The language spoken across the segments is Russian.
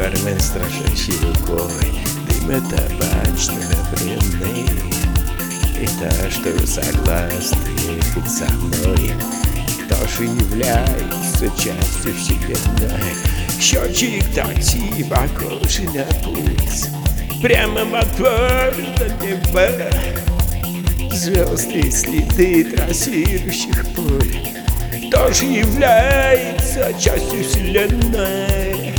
бармен страшащей рукой дыма табачно-напрямный. И та, что согласна ехать со мной, тоже является частью вселенной. Счетчик такси похож на пульс, прямо мотор до неба. Звезды, следы трассирующих пуль, тоже является частью вселенной.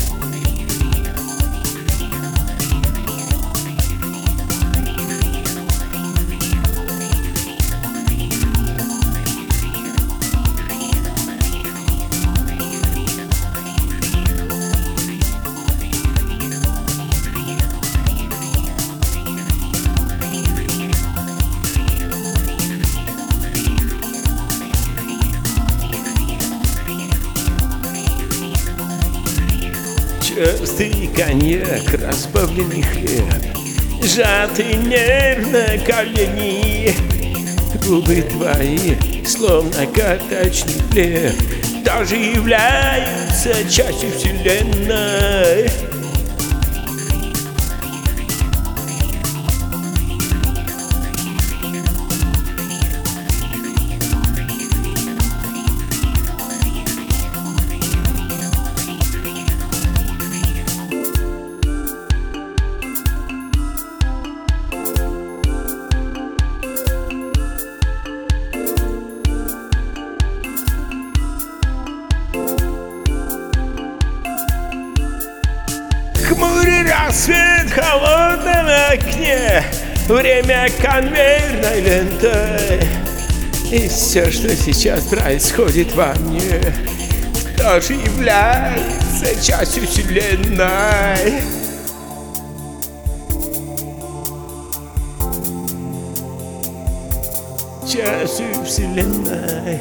Частый коньяк, разбавленный хлеб, сжатый нервно колени. Губы твои, словно карточный плед, тоже являются частью вселенной. Хмурый рассвет в холодном окне, время конвейерной ленты. И все, что сейчас происходит во мне, тоже является частью вселенной. Частью вселенной.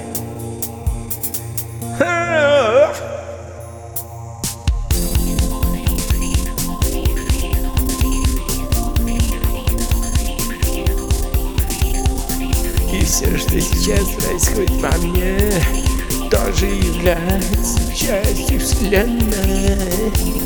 И все, что сейчас происходит во мне, тоже является частью вселенной.